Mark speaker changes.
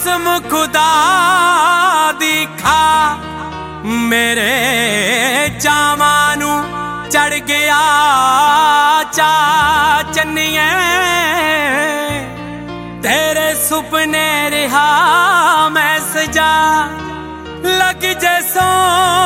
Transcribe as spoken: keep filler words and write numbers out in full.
Speaker 1: कसम खुदा दी खा मेरे चावां नू चढ़ गया चा चन्निए तेरे सुपने रिहा मैं सजा लग जैसों